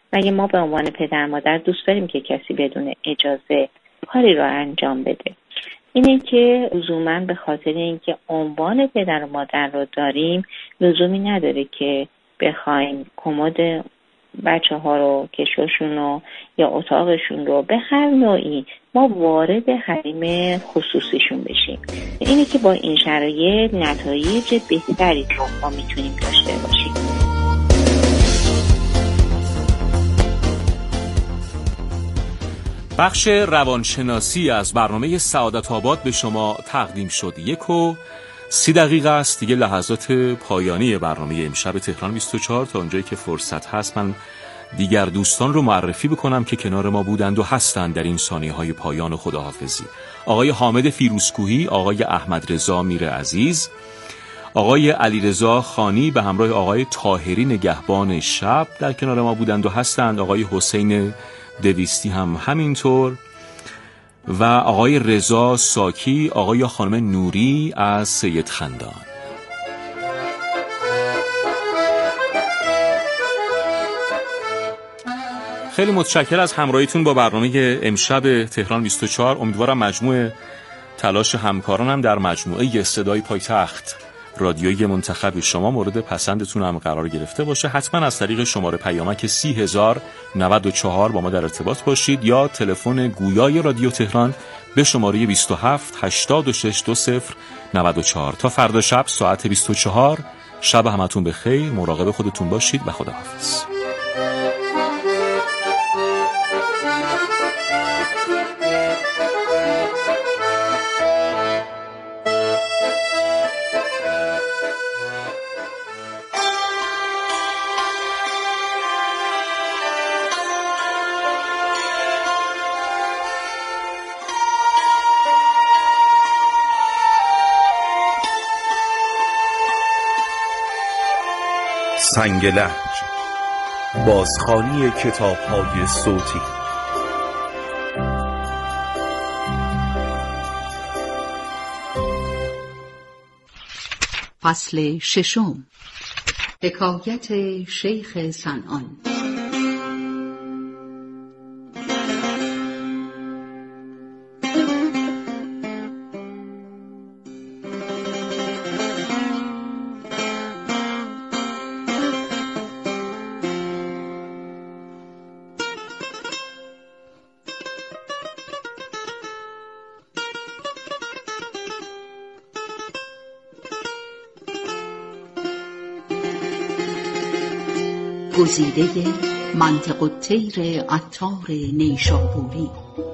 و اگه ما به عنوان پدر مادر دوست داریم که کسی بدون اجازه کاری رو انجام بده، اینه که لزوما به خاطر اینکه عنوان پدر و مادر رو داریم لزومی نداره که بخوایم کمد بچه ها رو، کشوشون رو یا اتاقشون رو به هر نوعی ما وارد حریم خصوصیشون بشیم. اینه که با این شرایط نتایج بهتری رو ما میتونیم داشته باشیم. بخش روانشناسی از برنامه سعادت آباد به شما تقدیم شد. 1:30 است دیگه، لحظات پایانی برنامه امشب تهران 24. تا اونجایی که فرصت هست من دیگر دوستان رو معرفی بکنم که کنار ما بودند و هستند در این ثانیه‌های پایان خداحافظی. آقای حامد فیروزکوهی، آقای احمد رضا میر عزیز، آقای علیرضا خانی به همراه آقای طاهری نگهبان شب در کنار ما بودند و هستند، آقای حسین دویستی هم همینطور و آقای رضا ساکی، آقای خانم نوری از سید خندان. خیلی متشکر از همراهیتون با برنامه امشب تهران 24. امیدوارم مجموع تلاش همکارانم در مجموعه صدای پایتخت رادیویی منتخب شما مورد پسندتون هم قرار گرفته باشه. حتما از طریق شماره پیامک 30094 با ما در ارتباط باشید یا تلفن گویای رادیو تهران به شماره 27 86 20 94. تا فردا شب ساعت 24. شب همتون بخیر، مراقب خودتون باشید و خداحافظ. سنگ لهج، بازخوانی کتاب‌های صوتی. فصل 6. حکایت شیخ صنعان. گزیده منطق الطیر عطار نیشابوری.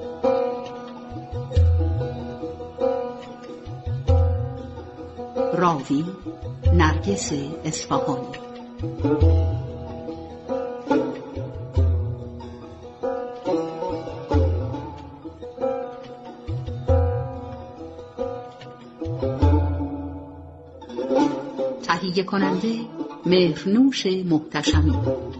راوی نرگس اصفهانی. تهیه کننده مهرنوش محتشمی.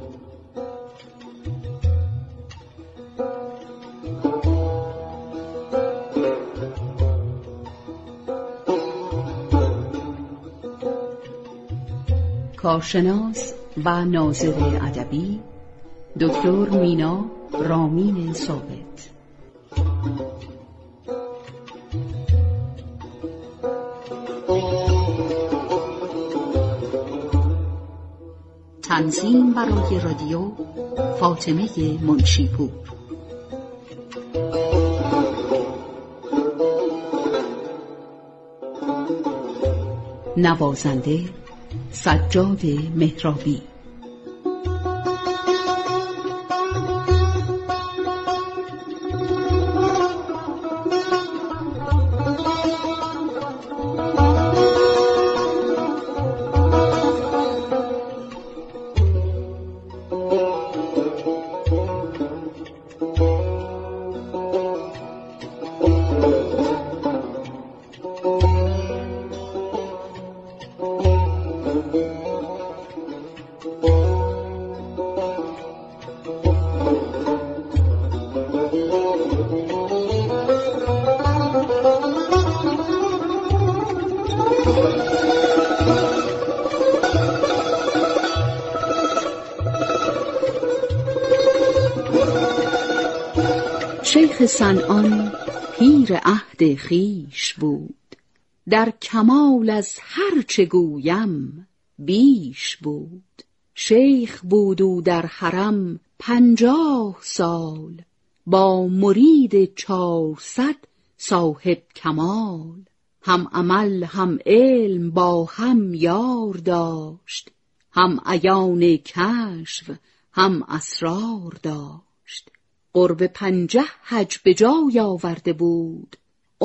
کارشناس و ناظر ادبی دکتر مینا رامین ثابت. تنظیم برای رادیو فاطمه منشیپور. نوازنده سجاد مهرابی. شیخ صنعان پیر عهد خویش بود، در کمال از هر چه گویم بیش بود. شیخ بود او در حرم 50 سال، با مرید 400 صاحب کمال. هم عمل هم علم با هم یار داشت، هم عیان کشف هم اسرار داشت. قرب 50 حج به جای آورده بود،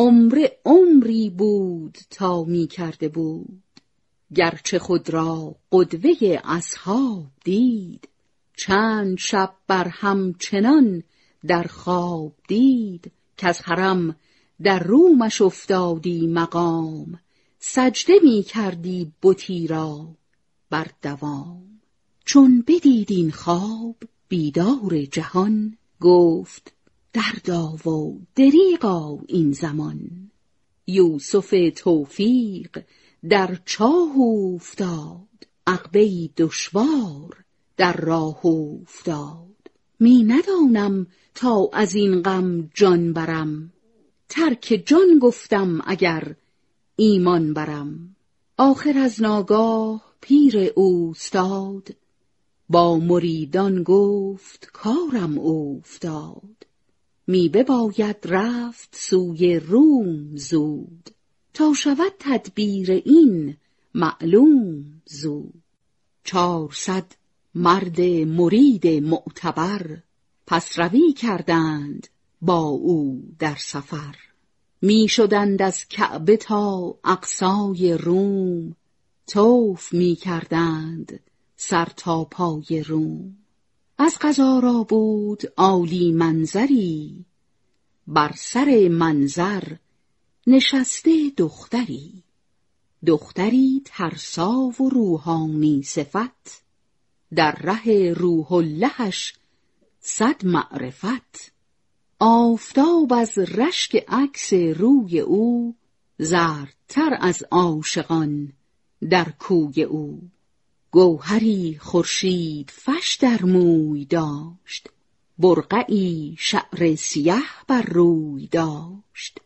عمری بود تا می کرده بود. گرچه خود را قدوه اصحاب دید، چند شب بر هم چنان در خواب دید. که از حرم در رومش افتادی مقام، سجده می کردی بتی را بر دوام. چون بدید این خواب بیدار جهان، گفت دردا و دریغا این زمان. یوسف توفیق در چاه افتاد، عقبه‌ای دشوار در راه افتاد. می ندانم تا از این غم جان برم، ترک جان گفتم اگر ایمان برم. آخر از ناگاه پیر اوستاد، با مریدان گفت کارم افتاد. می بباید رفت سوی روم زود، تا شود تدبیر این معلوم زود. 400 مرد مرید معتبر، پس روی کردند با او در سفر. می شدند از کعبه تا اقصای روم، طوف می کردند سر تا پای روم. از قضا را بود عالی منظری، بر سر منظر نشسته دختری ترسا و روحانی صفت، در ره روح اللهش 100 معرفت. آفتاب از رشک عکس روی او، زردتر از عاشقان در کوی او. گوهری خورشید فش در موی داشت، برقعی شعر سیه بر روی داشت.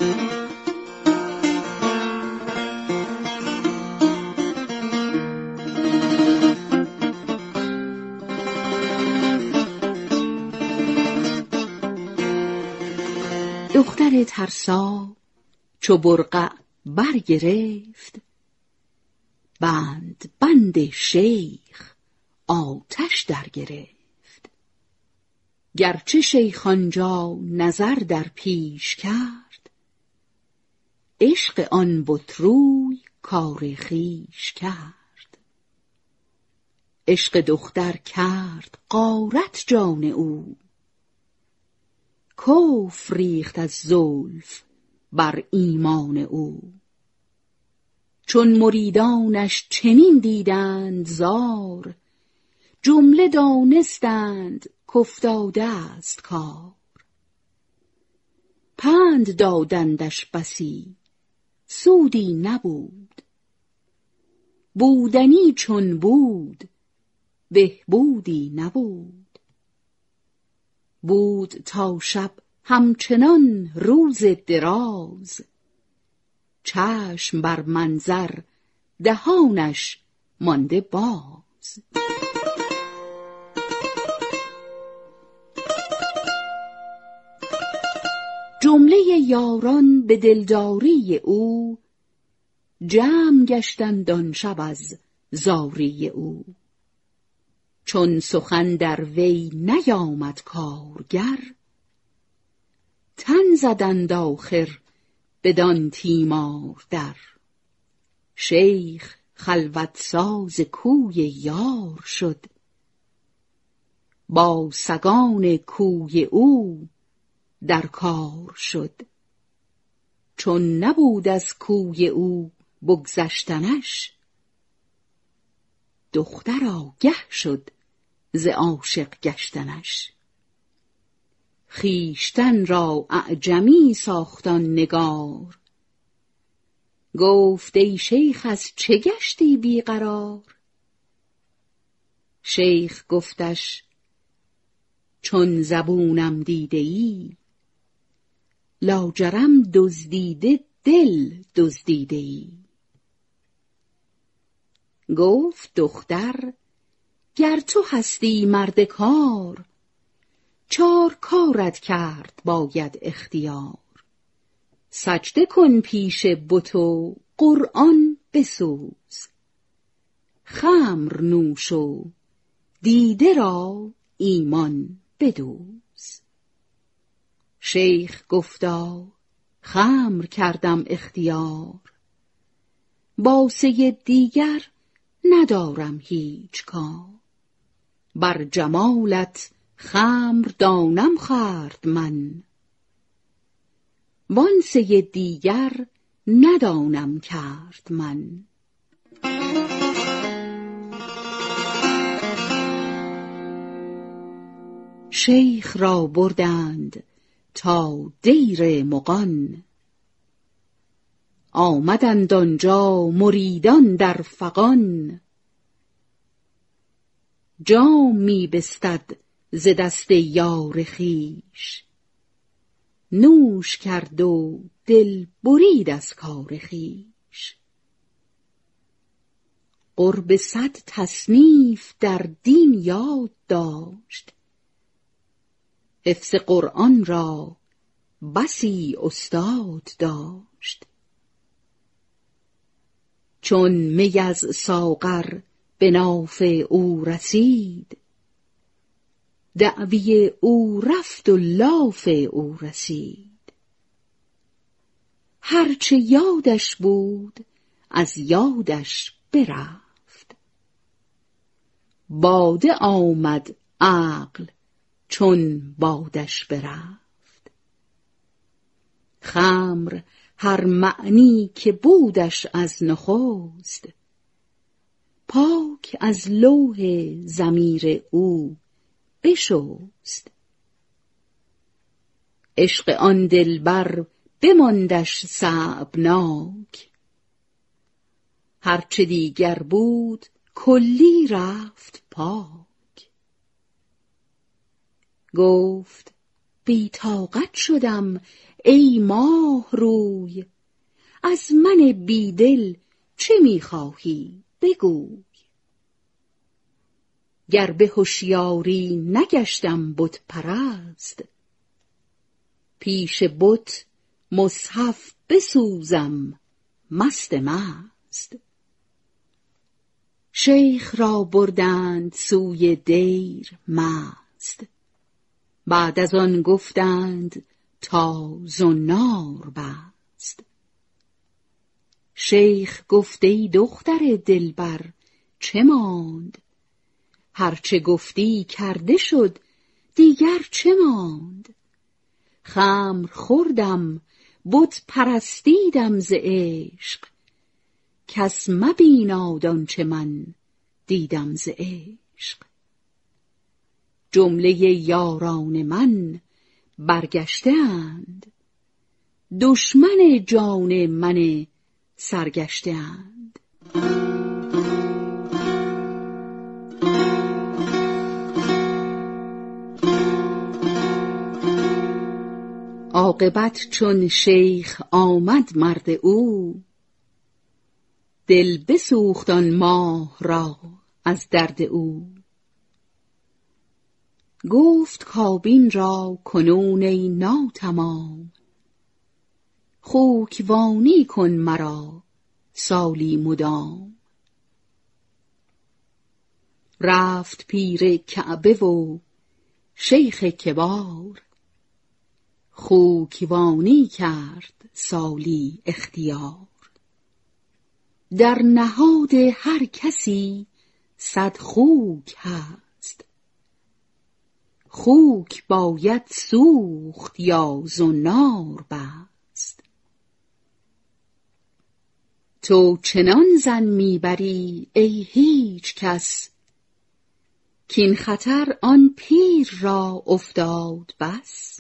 دختر ترسا چو برقع برگرفت، بند شیخ آتش در گرفت. گرچه شیخ آنجا نظر در پیش کرد، عشق آن بت روی کار خویش کرد. عشق دختر کرد غارت جان او، کفر ریخت از زلف بر ایمان او. چون مریدانش چنین دیدند زار، جمله دانستند کافتاده است کار. پند دادندش بسی سودی نبود، بودنی چون بود بهبودی نبود. بود تا شب همچنان روز دراز، چشم بر منظر دهانش مانده باز. جمله یاران به دلداری او، جمع گشتند آن شب از زاری او. چون سخن در وی نیامد کارگر، تن زدند آخر بدان تیمار در. شیخ خلوت ساز کوی یار شد، با سگان کوی او در کار شد. چون نبود از کوی او بگذشتنش، دختر آگه شد ز عاشق گشتنش. خویشتن را اعجمی ساختان نگار، گفت ای شیخ از چه گشتی بیقرار؟ شیخ گفتش چون زبونم دیده ای لاجرم دزدیده دل دزدیده ای. گفت دختر گر تو هستی مرد کار، 4 کارت کرد باید اختیار. سجده کن پیش بت و قرآن بسوز، خمر نوش و دیده را ایمان بدوز. شیخ گفتا خمر کردم اختیار، باسه دیگر ندارم هیچ کار. بر جمالت خمر دانم خورد من، وانسه دیگر ندانم کرد من. شیخ را بردند تا دیر مغان، آمدند آنجا مریدان در فغان. جام می بستد ز دست یار خویش، نوش کرد و دل برید از کار خویش. قرب 100 تصنیف در دین یاد داشت، حفظ قرآن را بسی استاد داشت. چون می از ساغر به ناف او رسید، دعوی او رفت و لاف او رسید. هرچه یادش بود از یادش برفت، باده آمد عقل چون بادش برفت. خمر هر معنی که بودش از نخست، پاک از لوح ضمیر او بشست. عشق آن دلبر بماندش صعبناک، هرچه دیگر بود کلی رفت پاک. گفت بی طاقت شدم ای ماه روی، از من بیدل چه میخواهی بگوی. گر به هوشیاری نگشتم بت پرست، پیش بت مصحف بسوزم مست مست. شیخ را بردند سوی دیر مست، بعد از آن گفتند تا زنار بست. شیخ گفت ای دختر دلبر چه ماند، هرچه گفتی کرده شد دیگر چه ماند. خمر خوردم بت پرستیدم ز عشق، کس مبیناد آنچه من دیدم ز عشق. جمله یاران من برگشته اند، دشمن جان من سرگشته اند. عاقبت چون شیخ آمد مرد او، دل بسوخت آن ماه را از درد او. گفت کابین را کنون ای ناتمام، خوکوانی کن مرا سالی مدام. رفت پیر کعبه و شیخ کبار، خوکوانی کرد سالی اختیار. در نهاد هر کسی 100 خوک هست، خوک باید سوخت یا زنار بست. تو چنان زن میبری ای هیچ کس، کین خطر آن پیر را افتاد بس.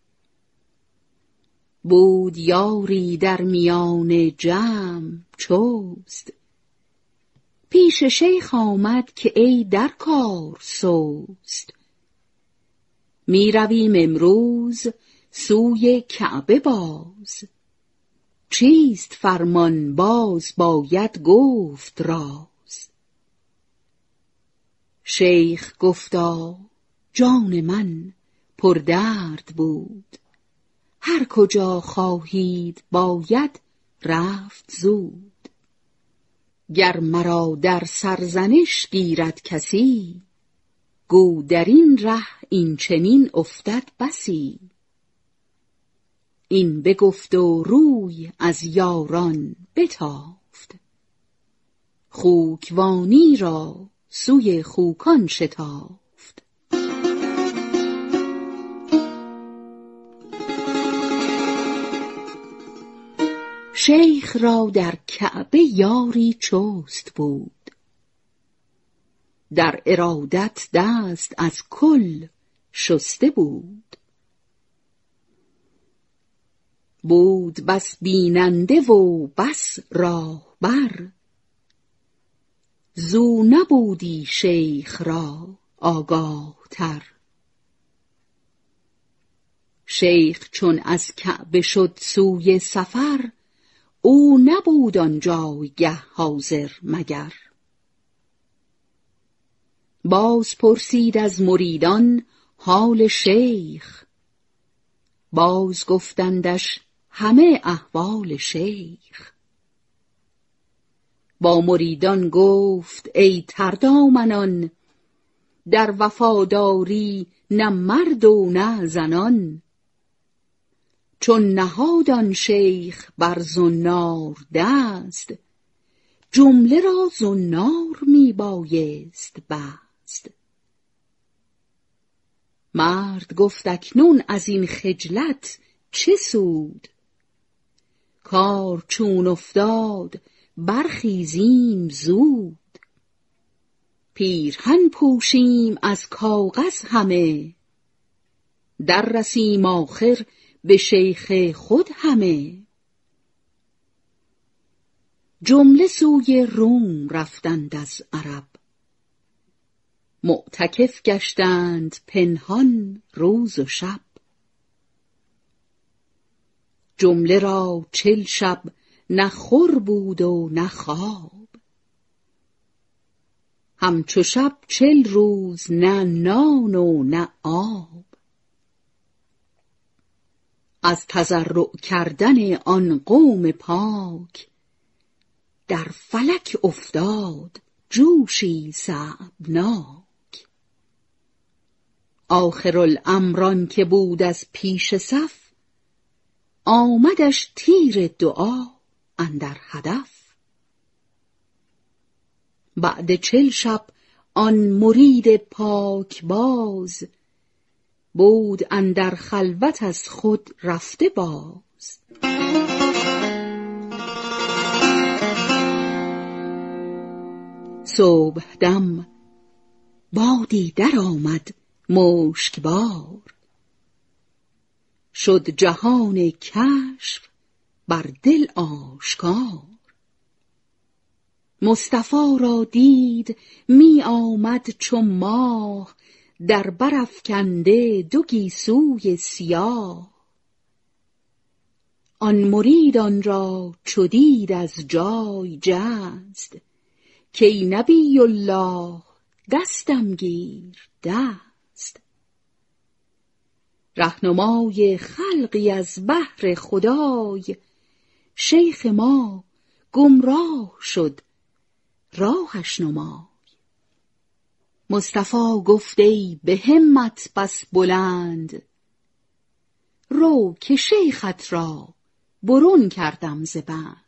بود یاری در میان جمع چست، پیش شیخ آمد که ای در کار سست. می رویم امروز سوی کعبه باز. چیست فرمان باز باید گفت راز. شیخ گفتا جان من پر درد بود، هر کجا خواهید باید رفت زود. گر مرا در سرزنش گیرد کسی، گو در این ره این چنین افتد بسی. این بگفت و روی از یاران بتافت، خوکوانی را سوی خوکان شتافت. شیخ را در کعبه یاری چست بود، در ارادت دست از کل شسته بود. بود بس بیننده و بس راهبر، زو نبودی شیخ را آگاه تر. شیخ چون از کعبه شد سوی سفر، او نبود آن جایگه حاضر مگر. باز پرسید از مریدان حال شیخ، باز گفتندش همه احوال شیخ. با مریدان گفت ای تردامنان، در وفاداری نه مرد و نه زنان. چون نهاد آن شیخ بر زنار دست، جمله را زنار می بایست بست. مرد گفت اکنون از این خجلت چه سود، کار چون افتاد برخیزیم زود. پیرهن پوشیم از کاغذ همه، در رسیم آخر به شیخ خود همه. جمله سوی روم رفتند از عرب، معتکف گشتند پنهان روز و شب. جمله را 40 شب نه خور بود و نه خواب، همچو شب 40 روز نه نان و نه آب. از تضرع کردن آن قوم پاک، در فلک افتاد جوشی صعبناک. آخرالامر آن که بود از پیش صف، آمدش تیر دعا اندر هدف. بعد 40 شب آن مرید پاک باز، بود اندر خلوت از خود رفته باز. صبح دم بادی در آمد مشکبار، شد جهان کشف بر دل آشکار. مصطفی را دید می آمد چو ماه، در برافکنده 2 گیسوی سیاه. آن مرید آن را چو دید از جای جست، کی نبی الله دستم گیر دست. رهنمای خلقی از بهر خدای، شیخ ما گمراه شد راهش نمای. مصطفی گفت ای به همت بس بلند، رو که شیخت را برون کردم ز بند.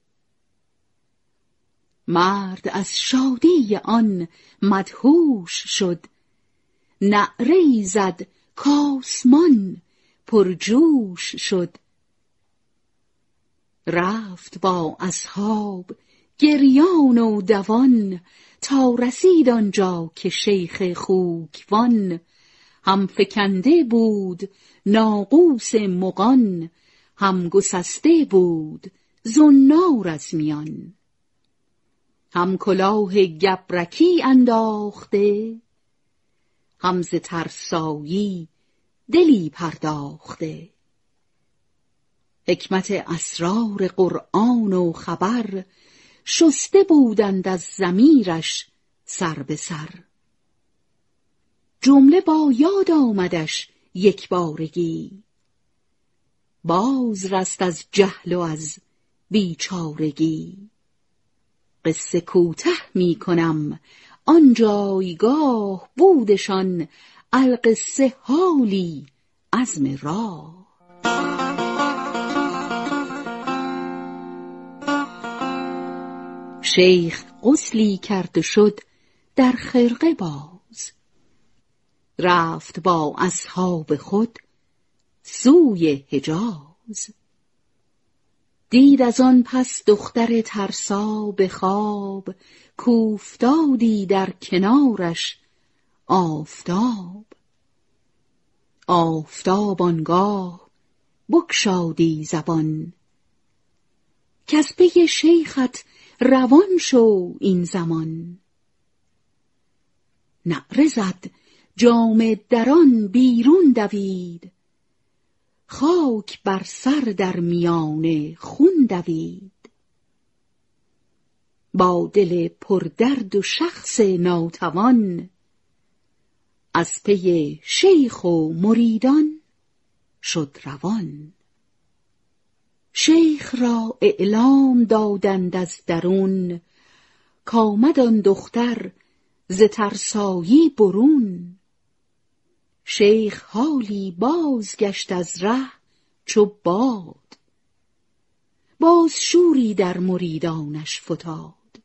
مرد از شادی آن مدهوش شد، نعره‌ای زد کآسمان پرجوش شد. رفت با اصحاب گریان و دوان، تا رسید آنجا که شیخ خوکوان. هم فکنده بود ناقوس مغان، هم گسسته بود زنار از میان. هم کلاه گبرکی انداخته، هم ز ترسایی دلی پرداخته. حکمت اسرار قرآن و خبر، شسته بودند از ضمیرش سر به سر. جمله با یاد آمدش یک بارگی، باز رست از جهل و از بیچارگی. قصه کوته می کنم آن جایگاه، بودشان القصه حالی عزم راه. شیخ غسلی کرد و شد در خرقه باز، رفت با اصحاب خود سوی حجاز. دید از آن پس دختر ترسا به خواب، کافتادی در کنارش آفتاب. آفتاب آنگاه بگشادی زبان، کز پی شیخت روان شو این زمان. نعره زد جامه دران بیرون دوید، خاک بر سر در میان خون دوید. با دل پردرد و شخص ناتوان، از پی شیخ و مریدان شد روان. شیخ را اعلام دادند از درون، کآمد آن دختر ز ترسایی برون. شیخ حالی بازگشت از ره چو باد، باز شوری در مریدانش فتاد.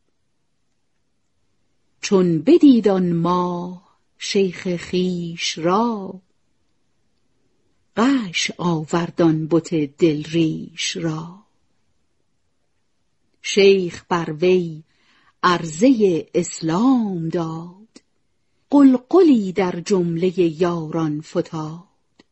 چون بدید آن ماه شیخ خویش را، غش آورد آن بت دل ریش را. شیخ بر وی عرضه اسلام داد، قلقلی در جمله یاران فتاد.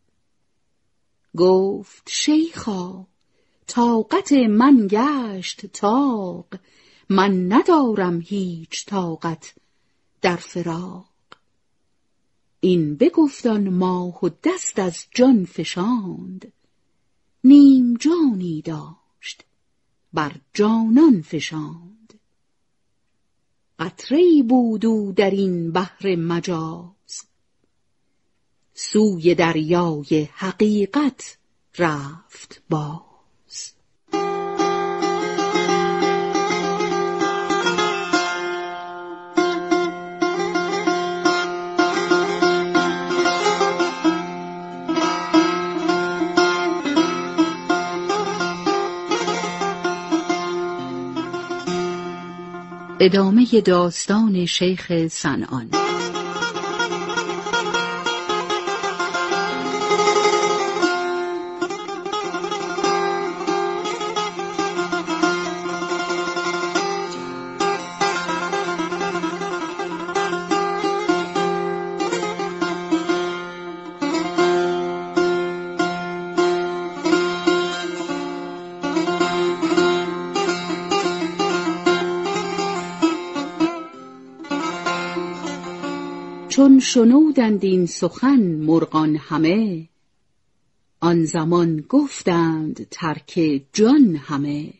گفت شیخا طاقت من گشت طاق، من ندارم هیچ طاقت در فراق. این بگفت آن ماه و دست از جان فشاند، نیم جانی داشت بر جانان فشاند. قطره‌ای بود او در این بحر مجاز، سوی دریای حقیقت رفت باز. ادامه داستان شیخ صنعان. چون شنودند این سخن مرغان همه، آن زمان گفتند ترک جان همه.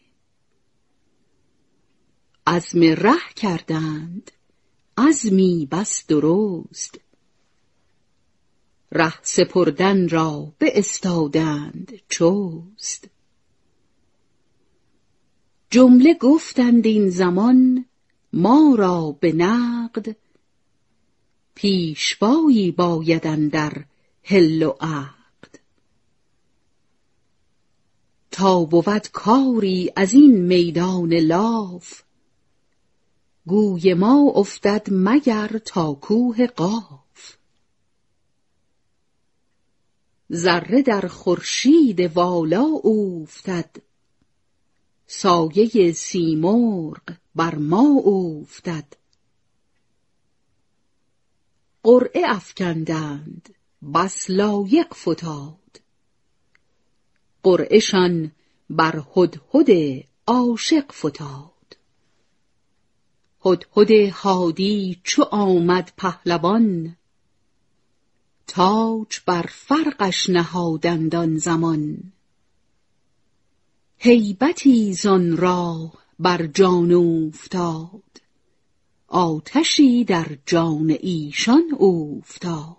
عزم ره کردند عزمی بس درست، ره سپردن را باستادند چست. جمله گفتند این زمان ما را به نقد، پیشوایی باید اندر حل و عقد. تا بود کاری از این میدان لاف، گوی ما افتد مگر تا کوه قاف. ذره در خورشید والا اوفتد، سایه سیمرغ بر ما اوفتد. قرعه افکندند بس لایق فتاد، قرعه شان بر هدهد عاشق فتاد. هدهد هادی چو آمد پهلوان، تاج بر فرقش نهادند آن زمان. هیبتی زان راه بر جان اوفتاد، آتشی در جان ایشان اوفتاد.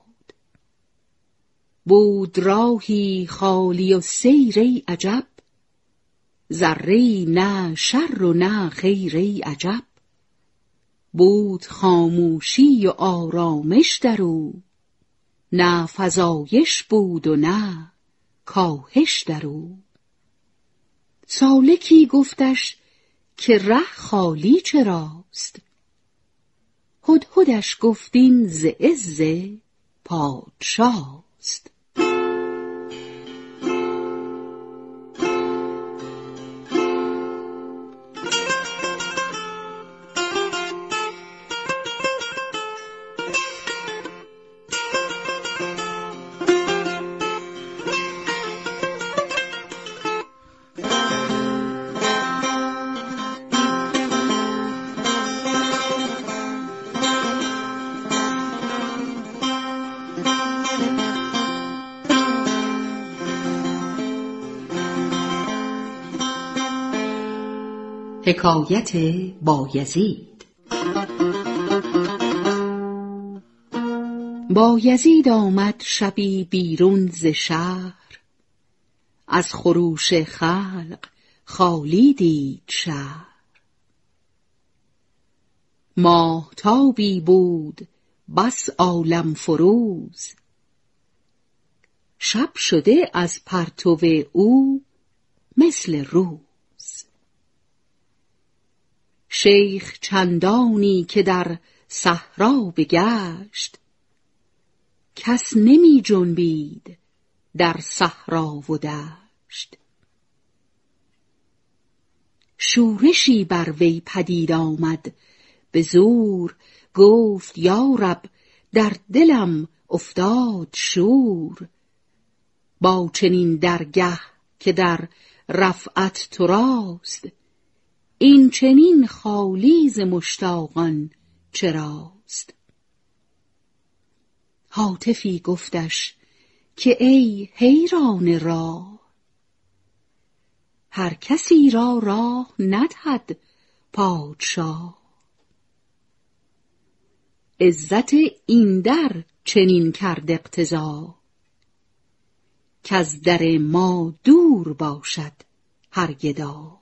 بود راهی خالی و سیر ای عجب، ذره‌ای نه شر و نه خیر ای عجب. بود خاموشی و آرامش در او، نه فزایش بود و نه کاهش در او. سالکی گفتش که ره خالی چراست؟ هدهدش گفت این ز عز پادشاست. حکایت بایزید. بایزید آمد شبی بیرون ز شهر، از خروش خلق خالی دید شهر. ماهتابی بود بس عالم فروز، شب شده از پرتو او مثل روز. شیخ چندانی که در صحرا بگشت، کس نمی جنبید در صحرا و دشت. شورشی بر وی پدید آمد به زور، گفت یا رب در دلم افتاد شور. با چنین درگه که در رفعت تو راست، این چنین خالی ز مشتاقان چراست؟ هاتفی گفتش که ای حیران راه، هر کسی را راه ندهد پادشاه. عزت این در چنین کرد اقتضا، کز در ما دور باشد هر گدا.